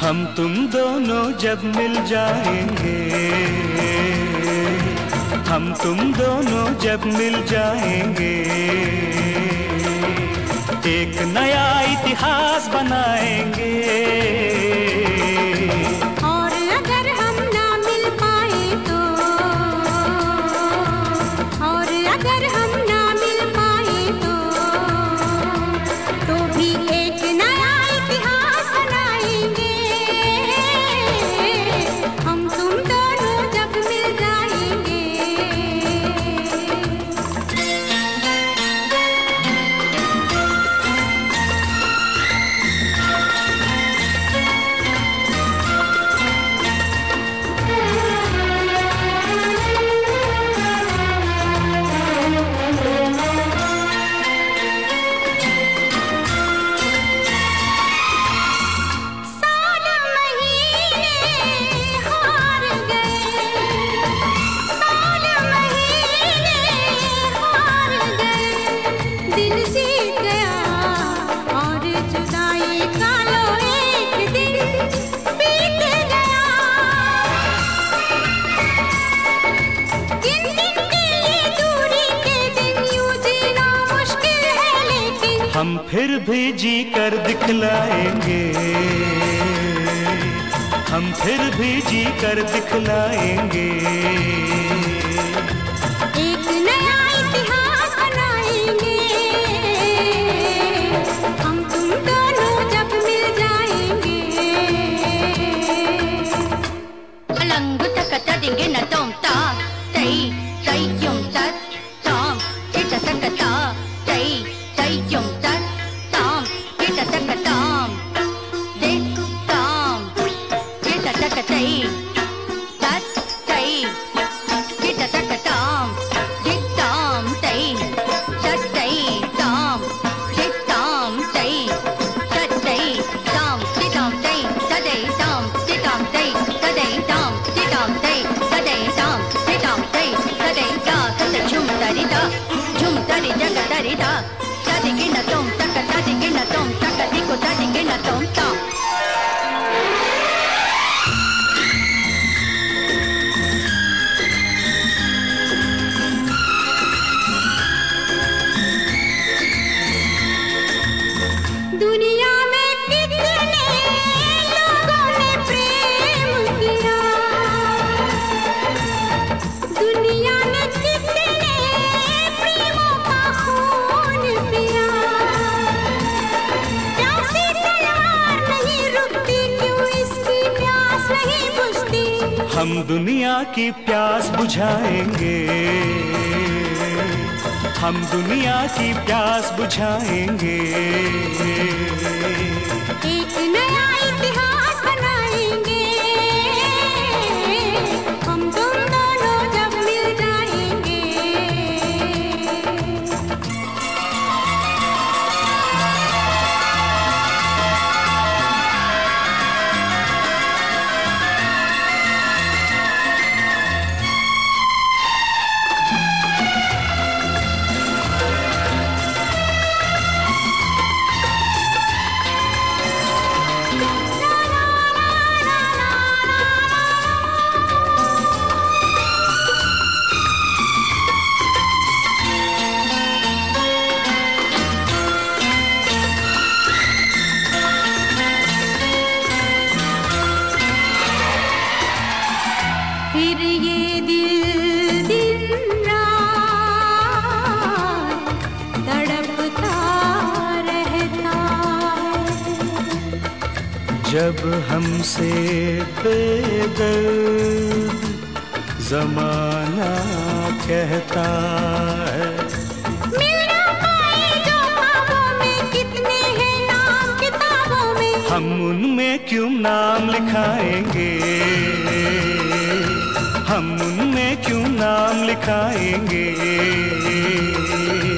हम तुम दोनों जब मिल जाएंगे, हम तुम दोनों जब मिल जाएंगे, एक नया इतिहास बनाएंगे। और अगर हम ना मिल पाए तो, और अगर हम ना मिल पाए तो भी एक नया इतिहास बनाएंगे। हम तुम दोनों जब मिल जाएंगे। हम फिर भी जी कर दिखलाएंगे, हम फिर भी जी कर दिखलाएंगे। एक नया इतिहास बनाएंगे। हम तुम दोनों जब मिल जाएंगे। अलंग तक तदिंगे न तुम ता तई तई क्यों तक ताम किट तक ता तई तई क्यों तक ताम किट तक ताम दे ताम किट तक तई तक तई किट तक ताम दे ताम तई तक तई ताम दे ताम तई तक तई ताम दे ताम तई तदे ताम दे ताम तई तदे ताम दे ताम तई तदे ताम दे ताम तई तदे ता तद झुम तरिता झुम तरि जग तरिता तदिगे न तुम तक तदिगे न तुम तक दिको तदिगे न तुम ता। दुनिया में कितने लोगों ने प्रेम किया, दुनिया ने कितने प्रेमों का खून पिया। प्यासी तलवार नहीं रुकती, क्यों इसकी प्यास नहीं बुझती। हम दुनिया की प्यास बुझाएंगे, हम दुनिया की प्यास बुझाएंगे। एक नया इतिहास बनाएंगे। हम तुम दोनों जब मिल जाएंगे। फिर ये दिल दिन रात तड़पता रहता है। जब हमसे बेदर्द जमाना कहता है। मिल ना पाए जो ख्वाबों में, कितने हैं नाम किताबों में। हम उनमें क्यों नाम लिखाएंगे, हम उनमें क्यों नाम लिखाएंगे।